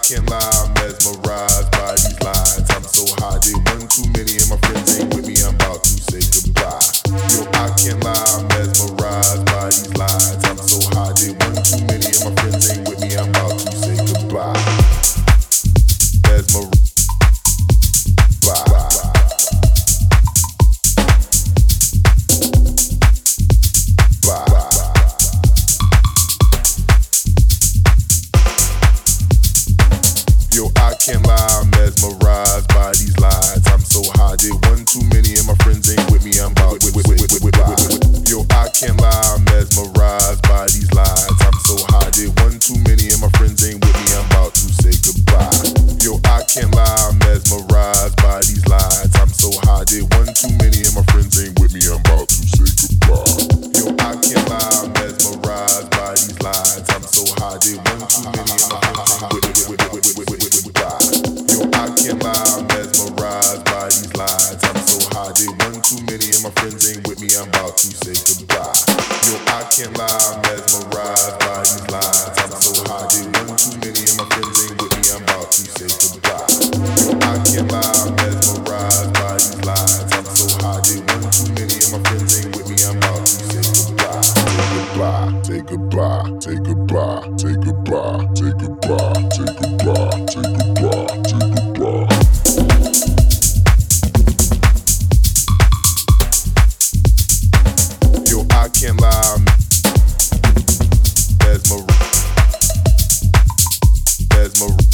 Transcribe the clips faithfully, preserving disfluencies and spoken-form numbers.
can't lie, I'm mesmerized by these lines. I'm so high, did one too many and my friends ain't with me, I'm about to say goodbye. Yo, I can't lie, I'm mesmerized by these lines. I'm so high, did one too many and my friends ain't with me, I'm about to say goodbye. Mesmerized. Can't lie, I'm mesmerized by these lines. I'm so high, did one too many and my friends ain't with me, I'm about to Yo, I can't lie, I'm mesmerized by these lines. I'm so high, did one too many and my friends ain't with me, I'm about to say goodbye. Yo, I can't lie, I'm mesmerized by these lines. I'm so high, did one too many and my friends ain't with me, I'm about to say goodbye. Yo, I can't lie, I'm mesmerized by these lines. I'm so high, did one too many and my friends ain't with me, I can't lie, I'm mesmerized by these lines. I'm so high, did one too many and my friends ain't with me, I'm about to say goodbye. Yo, I can't lie, I'm mesmerized by these lines. I'm so high, did one too many and my friends ain't with me, I'm about to say goodbye. Yo, I can't lie, I'm mesmerized by these lines. I'm so high, did one too many and my friends ain't with me, I'm about to say goodbye. Say goodbye, say goodbye, say goodbye, say goodbye, say goodbye, say goodbye, say goodbye, say goodbye. Yo, I can't lie, I'm mesmerized, mesmerized.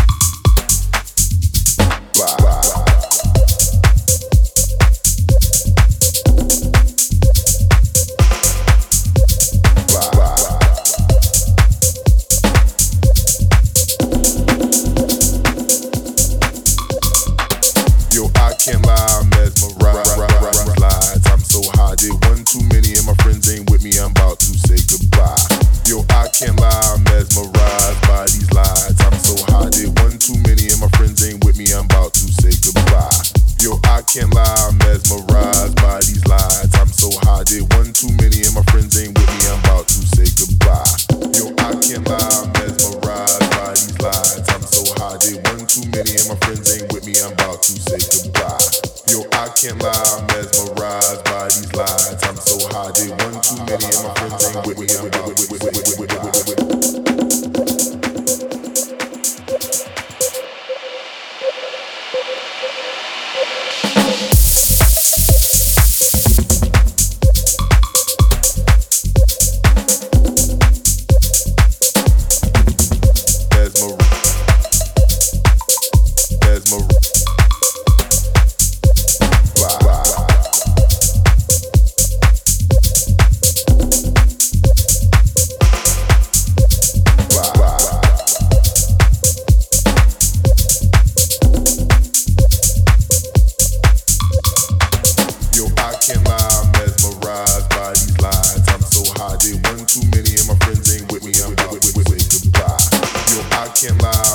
Can't lie, I'm mesmerized. I'm so high, did one too many and my friends ain't with me, I'm about to say goodbye. Yo, I can't lie, I'm mesmerized by these lines. I'm so high, did one too many and my friends ain't with me, I'm about to say goodbye. Yo, I can't lie, I'm mesmerized by these lines. I'm so high, did one too many and my friends ain't with me, I'm about to say goodbye. Yo, I can't lie, I'm mesmerized by these lines. I'm so high, did one too many and my friends ain't with me, I'm about to say goodbye. Yo, I can't lie, I'm mesmerized by these lines. I'm so high, did one too many and my friends ain't with me, I'm about to say goodbye. Can't lie.